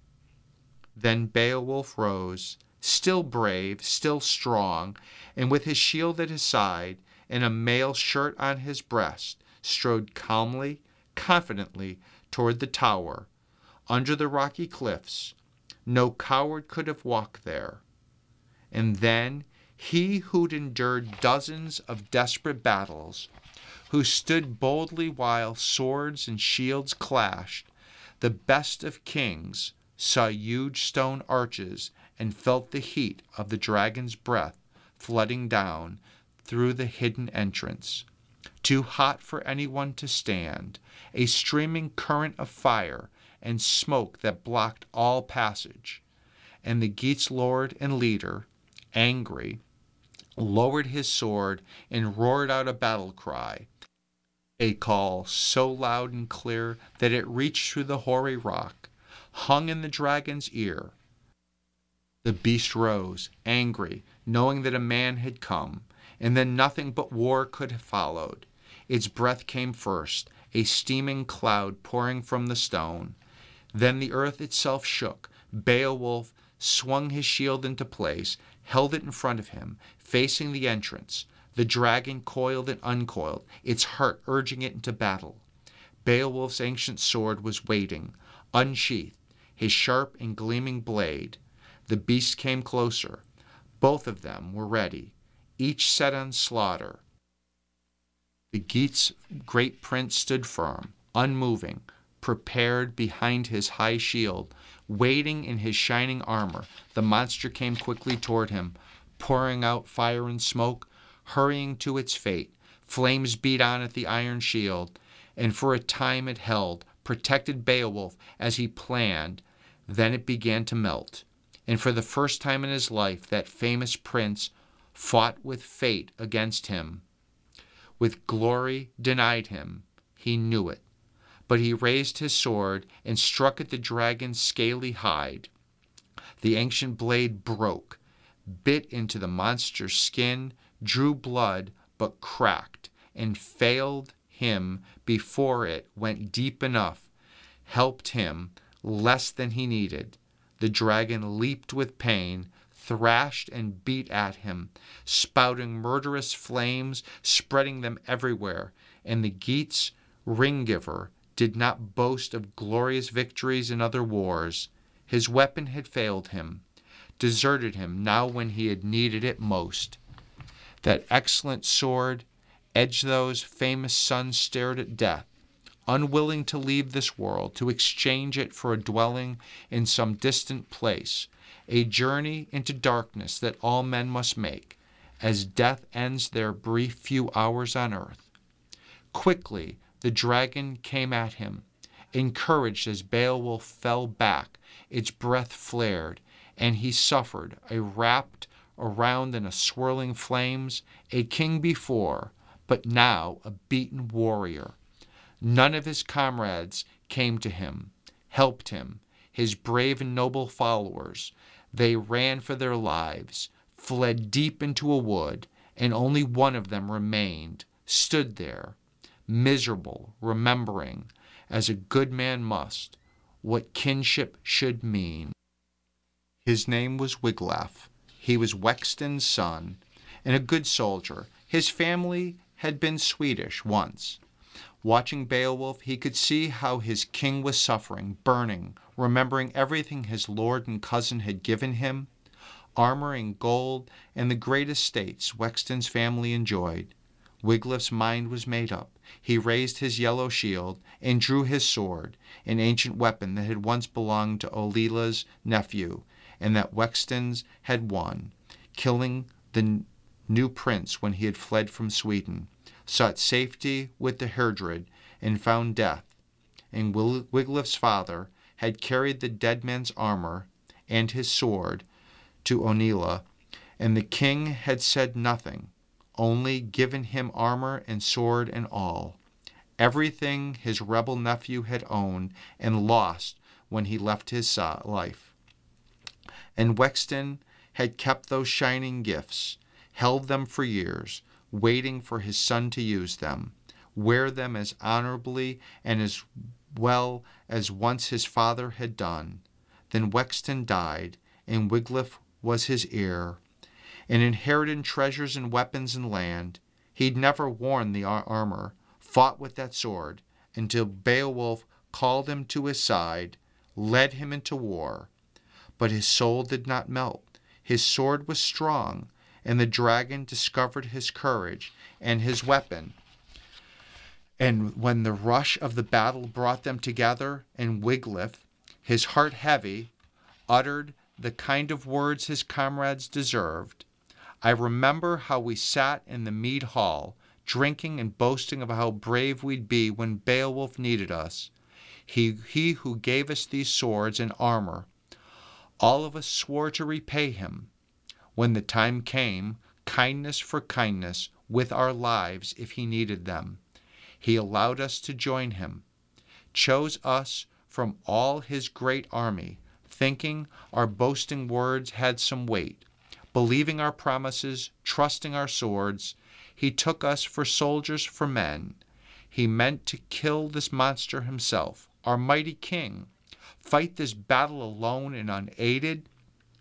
Then Beowulf rose, still brave, still strong, and with his shield at his side and a mail shirt on his breast, strode calmly, confidently toward the tower, under the rocky cliffs. No coward could have walked there. And then he who'd endured dozens of desperate battles, who stood boldly while swords and shields clashed, the best of kings, saw huge stone arches and felt the heat of the dragon's breath flooding down through the hidden entrance. Too hot for anyone to stand, a streaming current of fire and smoke that blocked all passage. And the Geats' lord and leader, angry, lowered his sword and roared out a battle cry, a call so loud and clear that it reached through the hoary rock, hung in the dragon's ear. The beast rose, angry, knowing that a man had come, and then nothing but war could have followed. Its breath came first, a steaming cloud pouring from the stone. Then the earth itself shook. Beowulf swung his shield into place, held it in front of him, facing the entrance. The dragon coiled and uncoiled, its heart urging it into battle. Beowulf's ancient sword was waiting, unsheathed, his sharp and gleaming blade. The beast came closer. Both of them were ready, each set on slaughter. The Geats' great prince stood firm, unmoving, prepared behind his high shield, waiting in his shining armor. The monster came quickly toward him, pouring out fire and smoke, hurrying to its fate. Flames beat on at the iron shield, and for a time it held, protected Beowulf as he planned. Then it began to melt, and for the first time in his life that famous prince fought with fate against him. With glory denied him, he knew it. But he raised his sword and struck at the dragon's scaly hide. The ancient blade broke, bit into the monster's skin, drew blood, but cracked, and failed him before it went deep enough, helped him less than he needed. The dragon leaped with pain, thrashed and beat at him, spouting murderous flames, spreading them everywhere, and the Geats' ring-giver did not boast of glorious victories in other wars. His weapon had failed him, deserted him now when he had needed it most. That excellent sword, Edgethow's famous son, stared at death, unwilling to leave this world, to exchange it for a dwelling in some distant place, a journey into darkness that all men must make, as death ends their brief few hours on earth. Quickly the dragon came at him, encouraged as Beowulf fell back. Its breath flared, and he suffered, wrapped around in a swirling flames, a king before, but now a beaten warrior. None of his comrades came to him, helped him, his brave and noble followers. They ran for their lives, fled deep into a wood, and only one of them remained, stood there, miserable, remembering, as a good man must, what kinship should mean. His name was Wiglaf. He was Wexton's son, and a good soldier. His family had been Swedish once. Watching Beowulf, he could see how his king was suffering, burning, remembering everything his lord and cousin had given him, armor and gold, and the great estates Wexton's family enjoyed. Wiglaf's mind was made up. He raised his yellow shield and drew his sword, an ancient weapon that had once belonged to Olila's nephew, and that Wextans had won, killing the new prince when he had fled from Sweden, sought safety with the Herdred, and found death. And Wiglaf's father had carried the dead man's armor and his sword to Onila, and the king had said nothing, only given him armor and sword and all, everything his rebel nephew had owned and lost when he left his life. And Wextan had kept those shining gifts, held them for years, waiting for his son to use them, wear them as honorably and as well as once his father had done. Then Wextan died, and Wiglaf was his heir, and inherited treasures and weapons and land. He'd never worn the armor, fought with that sword, until Beowulf called him to his side, led him into war. But his soul did not melt. His sword was strong, and the dragon discovered his courage and his weapon. And when the rush of the battle brought them together, and Wiglaf, his heart heavy, uttered the kind of words his comrades deserved, I remember how we sat in the mead hall, drinking and boasting of how brave we'd be when Beowulf needed us. He who gave us these swords and armor. All of us swore to repay him. When the time came, kindness for kindness, with our lives if he needed them. He allowed us to join him, chose us from all his great army, thinking our boasting words had some weight, believing our promises, trusting our swords. He took us for soldiers, for men. He meant to kill this monster himself, our mighty king, fight this battle alone and unaided,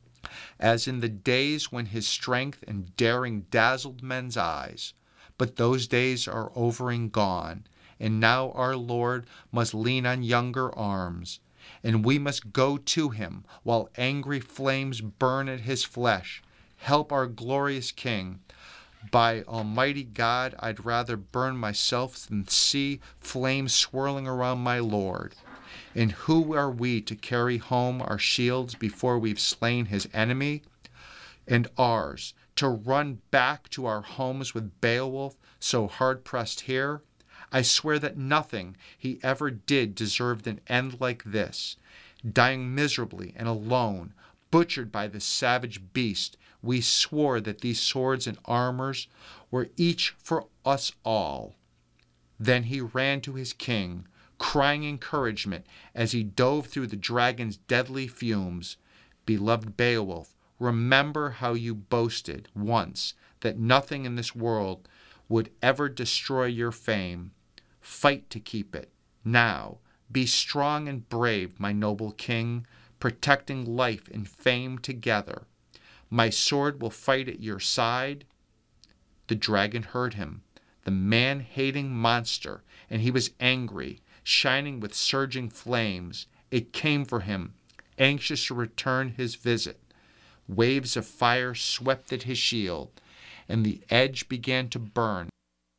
as in the days when his strength and daring dazzled men's eyes. But those days are over and gone, and now our Lord must lean on younger arms, and we must go to him while angry flames burn at his flesh. Help our glorious King. By Almighty God, I'd rather burn myself than see flames swirling around my Lord. And who are we to carry home our shields before we've slain his enemy? And ours, to run back to our homes with Beowulf so hard-pressed here? I swear that nothing he ever did deserved an end like this. Dying miserably and alone, butchered by this savage beast, we swore that these swords and armors were each for us all. Then he ran to his king, crying encouragement as he dove through the dragon's deadly fumes. Beloved Beowulf, remember how you boasted once that nothing in this world would ever destroy your fame. Fight to keep it. Now, be strong and brave, my noble king, protecting life and fame together. My sword will fight at your side. The dragon heard him, the man-hating monster, and he was angry, shining with surging flames. It came for him, anxious to return his visit. Waves of fire swept at his shield, and the edge began to burn.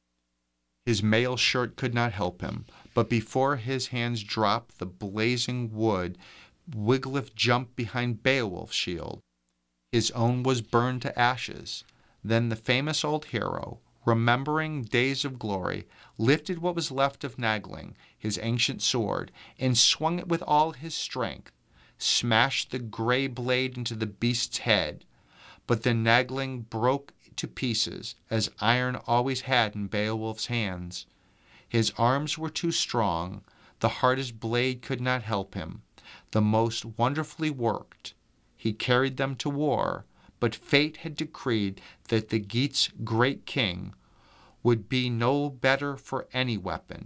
His mail shirt could not help him, but before his hands dropped the blazing wood, Wiglaf jumped behind Beowulf's shield. His own was burned to ashes. Then the famous old hero, remembering days of glory, lifted what was left of Nagling, his ancient sword, and swung it with all his strength, smashed the grey blade into the beast's head. But the Nagling broke to pieces, as iron always had in Beowulf's hands. His arms were too strong, the hardest blade could not help him. The most wonderfully worked. He carried them to war, but fate had decreed that the Geats' great king would be no better for any weapon.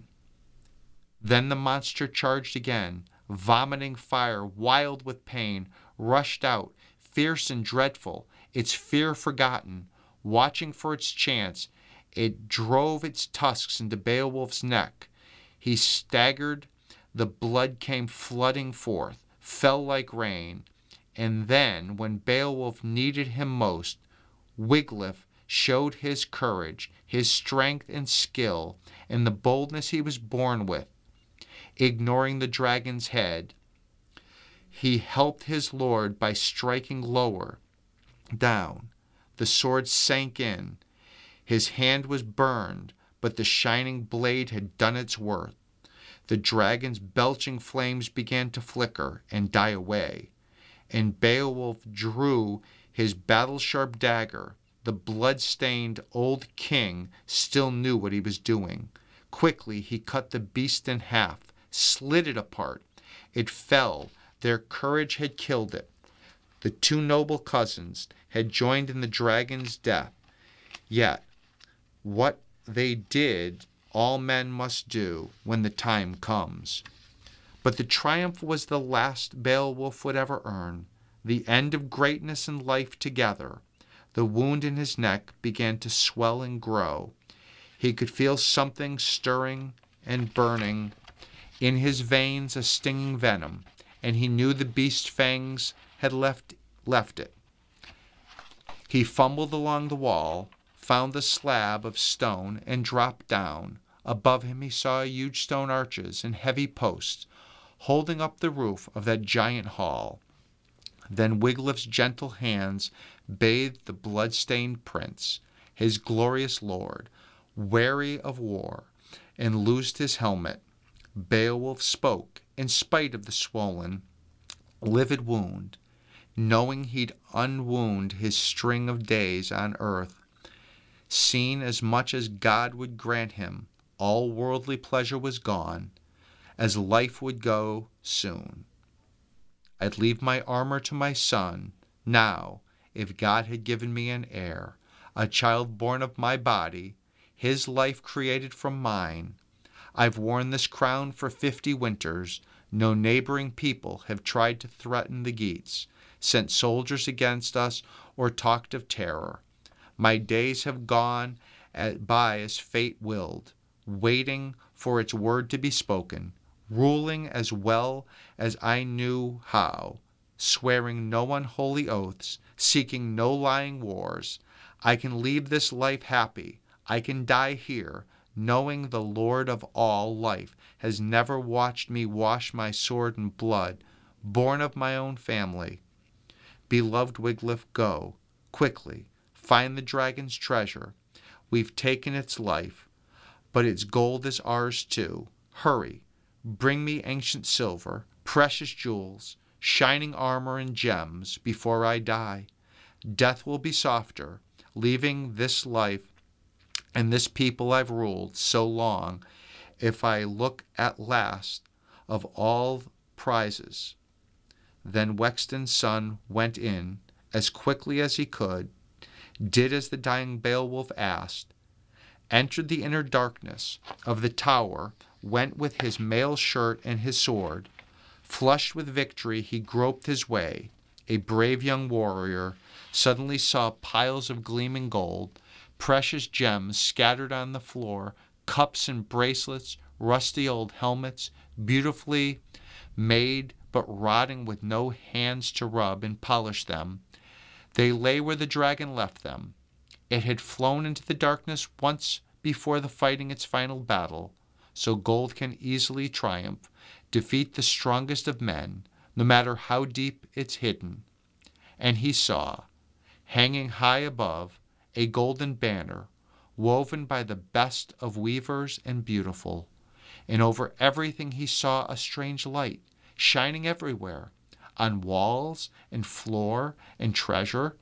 Then the monster charged again, vomiting fire, wild with pain, rushed out, fierce and dreadful, its fear forgotten. Watching for its chance, it drove its tusks into Beowulf's neck. He staggered, the blood came flooding forth, fell like rain. And then, when Beowulf needed him most, Wiglaf showed his courage, his strength and skill, and the boldness he was born with. Ignoring the dragon's head, He helped his lord by striking lower down. The sword sank in. His hand was burned, but the shining blade had done its worth. The dragon's belching flames began to flicker and die away, and Beowulf drew his battle-sharp dagger. The blood-stained old king still knew what he was doing. Quickly he cut the beast in half, slit it apart. It fell. Their courage had killed it. The two noble cousins had joined in the dragon's death. Yet, what they did, all men must do when the time comes. But the triumph was the last Beowulf would ever earn, the end of greatness and life together. The wound in his neck began to swell and grow. He could feel something stirring and burning in his veins, a stinging venom, and he knew the beast's fangs had left it. He fumbled along the wall, found the slab of stone, and dropped down. Above him he saw huge stone arches and heavy posts, holding up the roof of that giant hall. Then Wiglaf's gentle hands bathed the blood-stained prince, his glorious lord, weary of war, and loosed his helmet. Beowulf spoke, in spite of the swollen, livid wound, knowing he'd unwound his string of days on earth, seen as much as God would grant him. All worldly pleasure was gone, as life would go soon. I'd leave my armor to my son, now, if God had given me an heir, a child born of my body, his life created from mine. I've worn this crown for 50 winters. No neighboring people have tried to threaten the Geats, sent soldiers against us, or talked of terror. My days have gone by as fate willed, waiting for its word to be spoken, ruling as well as I knew how, swearing no unholy oaths, seeking no lying wars. I can leave this life happy. I can die here, knowing the Lord of all life has never watched me wash my sword in blood, born of my own family. Beloved Wiglaf, go, quickly, find the dragon's treasure. We've taken its life, but its gold is ours too. Hurry, bring me ancient silver, precious jewels, shining armor and gems before I die. Death will be softer, leaving this life and this people I've ruled so long, if I look at last of all prizes. Then Wexton's son went in as quickly as he could, did as the dying Beowulf asked, entered the inner darkness of the tower, went with his mail shirt and his sword. Flushed with victory, he groped his way. A brave young warrior suddenly saw piles of gleaming gold, precious gems scattered on the floor, cups and bracelets, rusty old helmets, beautifully made but rotting with no hands to rub and polish them. They lay where the dragon left them. It had flown into the darkness once before the fighting its final battle, so gold can easily triumph, defeat the strongest of men, no matter how deep it's hidden. And he saw, hanging high above, a golden banner, woven by the best of weavers and beautiful. And over everything he saw a strange light, shining everywhere, on walls and floor and treasure.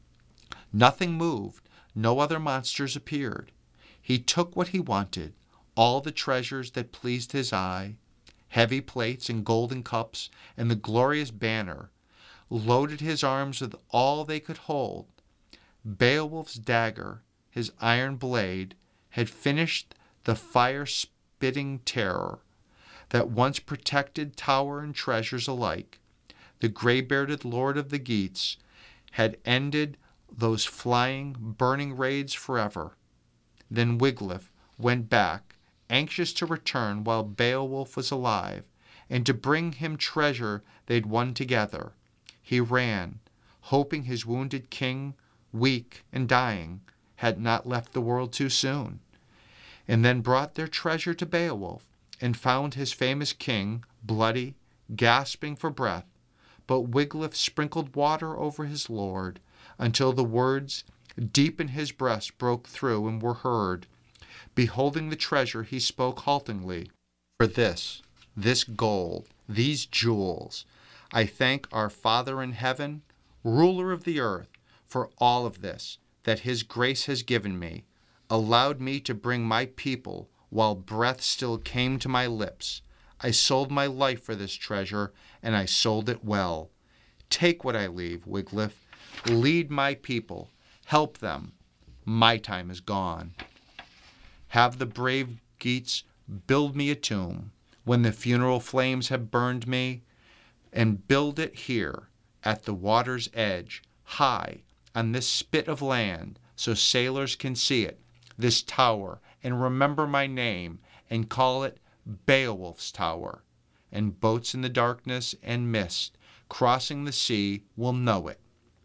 Nothing moved, no other monsters appeared. He took what he wanted, all the treasures that pleased his eye, heavy plates and golden cups, and the glorious banner, loaded his arms with all they could hold. Beowulf's dagger, his iron blade, had finished the fire-spitting terror that once protected tower and treasures alike. The gray-bearded lord of the Geats had ended those flying, burning raids forever. Then Wiglaf went back, anxious to return while Beowulf was alive, and to bring him treasure they'd won together. He ran, hoping his wounded king, weak and dying, had not left the world too soon, and then brought their treasure to Beowulf, and found his famous king, bloody, gasping for breath, but Wiglaf sprinkled water over his lord, until the words deep in his breast broke through and were heard. Beholding the treasure, he spoke haltingly, "For this gold, these jewels, I thank our Father in heaven, ruler of the earth, for all of this, that his grace has given me, allowed me to bring my people while breath still came to my lips. I sold my life for this treasure, and I sold it well. Take what I leave, Wiglaf. Lead my people. Help them. My time is gone. Have the brave Geats build me a tomb when the funeral flames have burned me, and build it here at the water's edge, high on this spit of land, so sailors can see it, this tower, and remember my name, and call it Beowulf's Tower, and boats in the darkness and mist crossing the sea will know it."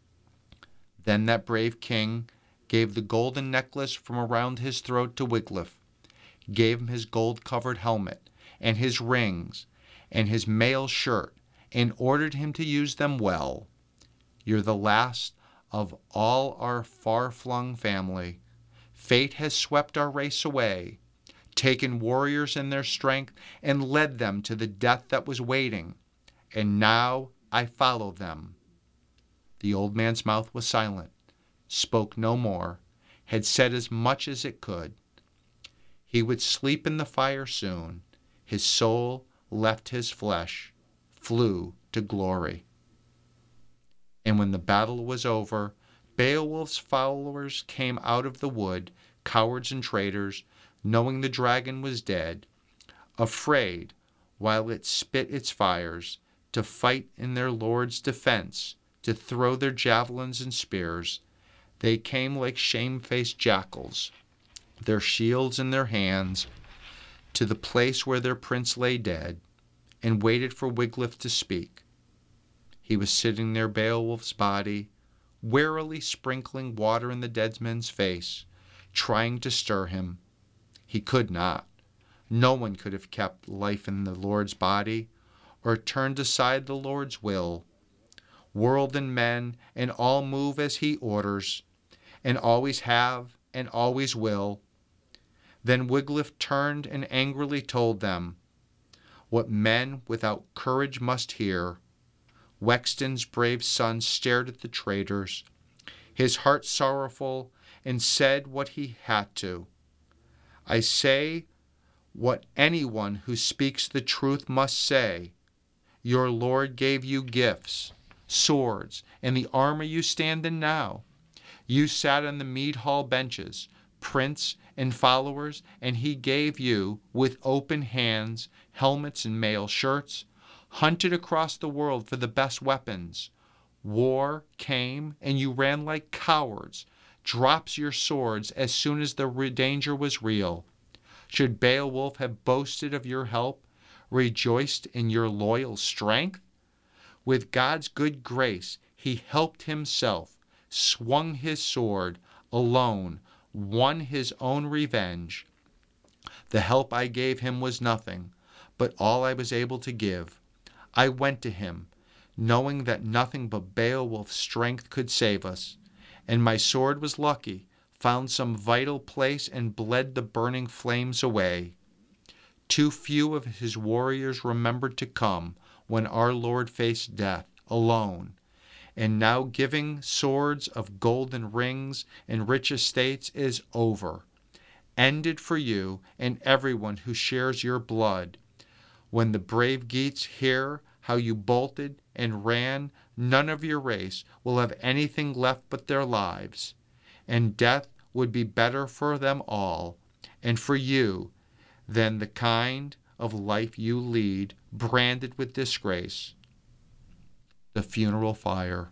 Then that brave king gave the golden necklace from around his throat to Wiglaf, gave him his gold-covered helmet, and his rings, and his mail shirt, and ordered him to use them well. "You're the last of all our far-flung family. Fate has swept our race away, taken warriors in their strength, and led them to the death that was waiting. And now I follow them." The old man's mouth was silent, spoke no more, had said as much as it could. He would sleep in the fire soon. His soul left his flesh, flew to glory. And when the battle was over, Beowulf's followers came out of the wood, cowards and traitors, knowing the dragon was dead, afraid, while it spit its fires, to fight in their lord's defense, to throw their javelins and spears. They came like shamefaced jackals, their shields in their hands, to the place where their prince lay dead, and waited for Wiglaf to speak. He was sitting near Beowulf's body, warily sprinkling water in the dead man's face, trying to stir him. He could not. No one could have kept life in the Lord's body, or turned aside the Lord's will. World and men and all move as he orders, and always have and always will. Then Wiglaf turned and angrily told them what men without courage must hear. Wexton's brave son stared at the traitors, his heart sorrowful, and said what he had to. "I say what anyone who speaks the truth must say. Your Lord gave you gifts, swords, and the armor you stand in now. You sat on the mead hall benches, prince and followers, and he gave you, with open hands, helmets and mail shirts, hunted across the world for the best weapons. War came, and you ran like cowards, drops your swords as soon as the danger was real. Should Beowulf have boasted of your help, rejoiced in your loyal strength? With God's good grace, he helped himself, swung his sword, alone, won his own revenge. The help I gave him was nothing, but all I was able to give. I went to him, knowing that nothing but Beowulf's strength could save us, and my sword was lucky, found some vital place and bled the burning flames away. Too few of his warriors remembered to come when our Lord faced death alone, and now giving swords of golden rings and rich estates is over, ended for you and everyone who shares your blood. When the brave Geats hear how you bolted and ran, none of your race will have anything left but their lives, and death would be better for them all, and for you, than the kind of life you lead, branded with disgrace." The funeral fire.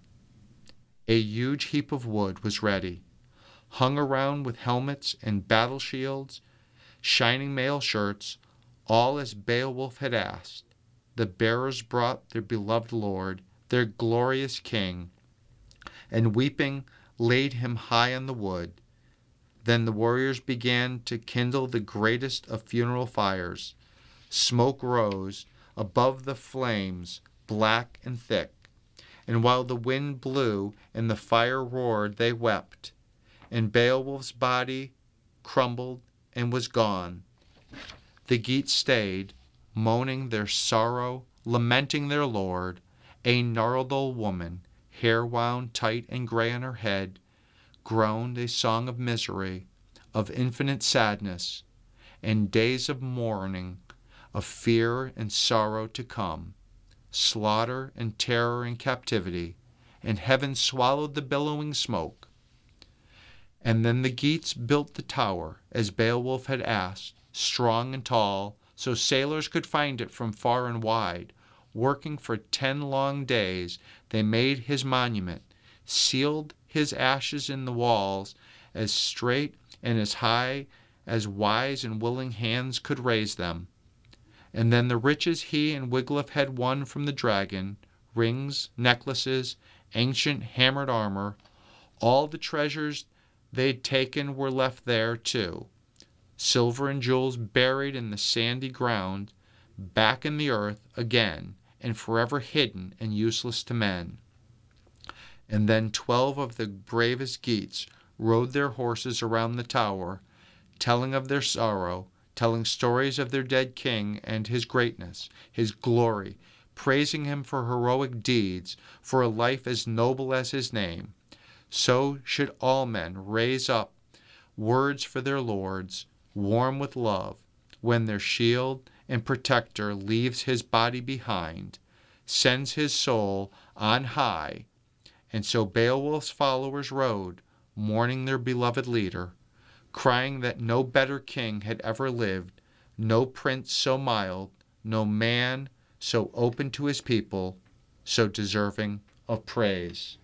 A huge heap of wood was ready, hung around with helmets and battle shields, shining mail shirts, all as Beowulf had asked. The bearers brought their beloved lord, their glorious king, and weeping laid him high on the wood. Then the warriors began to kindle the greatest of funeral fires. Smoke rose above the flames, black and thick. And while the wind blew and the fire roared, they wept. And Beowulf's body crumbled and was gone. The Geats stayed, moaning their sorrow, lamenting their lord. A gnarled old woman, hair wound tight and grey on her head, groaned a song of misery, of infinite sadness, and days of mourning, of fear and sorrow to come, slaughter and terror and captivity, and heaven swallowed the billowing smoke. And then the Geats built the tower, as Beowulf had asked, strong and tall, so sailors could find it from far and wide. Working for 10 long days, they made his monument, sealed his ashes in the walls, as straight and as high as wise and willing hands could raise them. And then the riches he and Wiglaf had won from the dragon, rings, necklaces, ancient hammered armor, all the treasures they'd taken were left there too. Silver and jewels buried in the sandy ground, back in the earth again, and forever hidden and useless to men. And then 12 of the bravest Geats rode their horses around the tower, telling of their sorrow, telling stories of their dead king and his greatness, his glory, praising him for heroic deeds, for a life as noble as his name. So should all men raise up words for their lords, warm with love, when their shield and protector leaves his body behind, sends his soul on high. And so Beowulf's followers rode, mourning their beloved leader, crying that no better king had ever lived, no prince so mild, no man so open to his people, so deserving of praise.